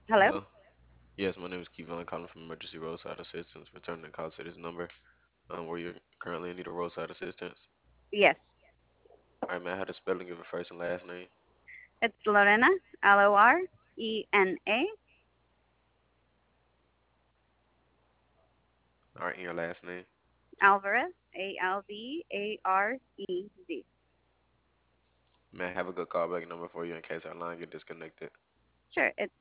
Hello? Hello. Yes, my name is Kevon calling from Emergency Roadside Assistance, returning a call to this number. Where you're currently in need of roadside assistance. Yes. All right, man. I had a spelling of your first and last name. It's Lorena, Lorena. All right, and your last name. Alvarez, Alvarez. May I have a good callback number for you in case our line get disconnected? Sure, it's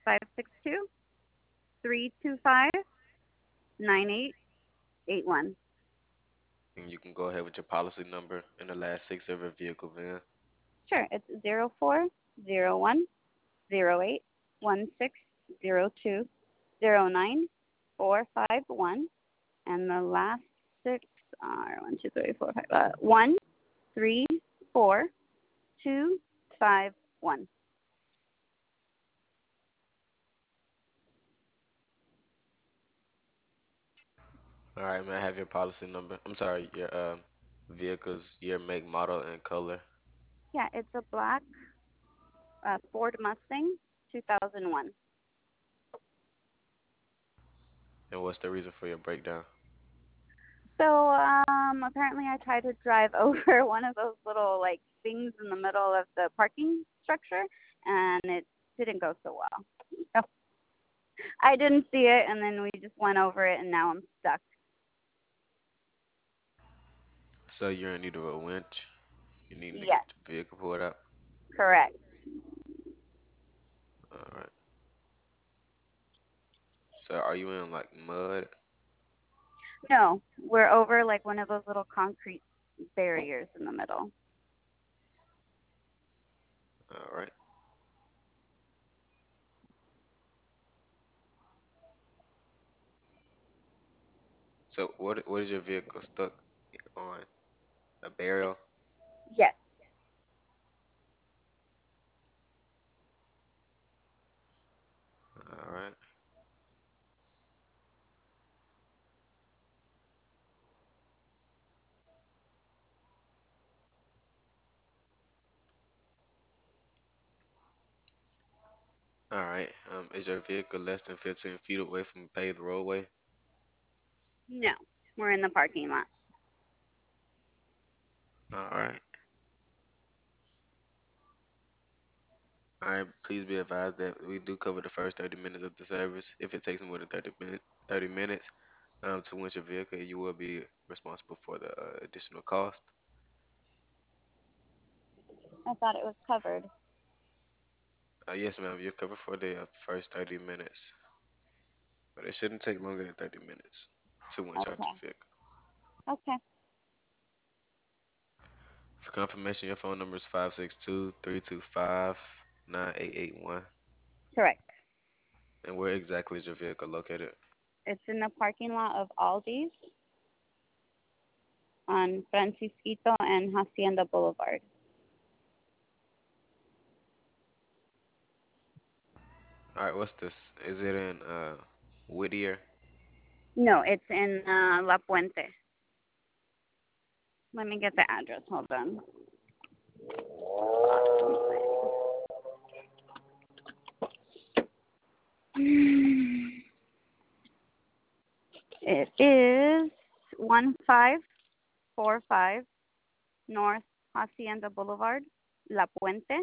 562-325-9881. And you can go ahead with your policy number and the last six of your vehicle VIN. Sure, it's 040108160209 451, and the last six are 134251. All right, may I have your policy number? I'm sorry, your vehicle's year, make, model, and color. Yeah, it's a black Ford Mustang 2001. And what's the reason for your breakdown? So apparently I tried to drive over one of those little like things in the middle of the parking structure, and it didn't go so well. So I didn't see it, and then we just went over it, and now I'm stuck. So you're in need of a winch. You need to get Yes, your vehicle pulled out. correct. All right. So are you in like mud? No, we're over like one of those little concrete barriers in the middle. All right. So what is your vehicle stuck on? A barrel? Yes. All right. All right. Is your vehicle less than 15 feet away from a paved roadway? No, we're in the parking lot. All right. All right. Please be advised that we do cover the first 30 minutes of the service. If it takes more than 30 minutes to winch your vehicle, you will be responsible for the additional cost. I thought it was covered. Yes, ma'am. You're covered for the first 30 minutes, but it shouldn't take longer than 30 minutes to winch out Okay. your vehicle. Okay. For confirmation, your phone number is 562-325-9881. Correct. And where exactly is your vehicle located? It's in the parking lot of Aldi's on Francisquito and Hacienda Boulevard. All right, what's this? Is it in Whittier? No, it's in La Puente. Let me get the address. Hold on. It is 1545 North Hacienda Boulevard, La Puente.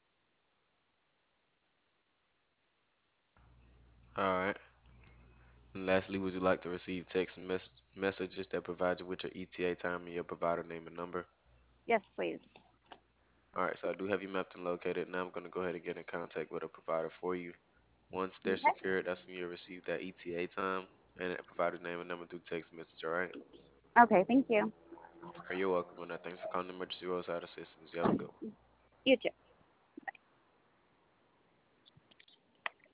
All right. And lastly, would you like to receive messages that provide you with your ETA time and your provider name and number? Yes, please. All right, so I do have you mapped and located. Now I'm going to go ahead and get in contact with a provider for you. Once they're Okay. secured, that's when you'll receive that ETA time and that provider's name and number through text message. All right. Okay, thank you. Are you welcome? And thanks for calling Emergency Roadside Assistance. You have a good one. You too.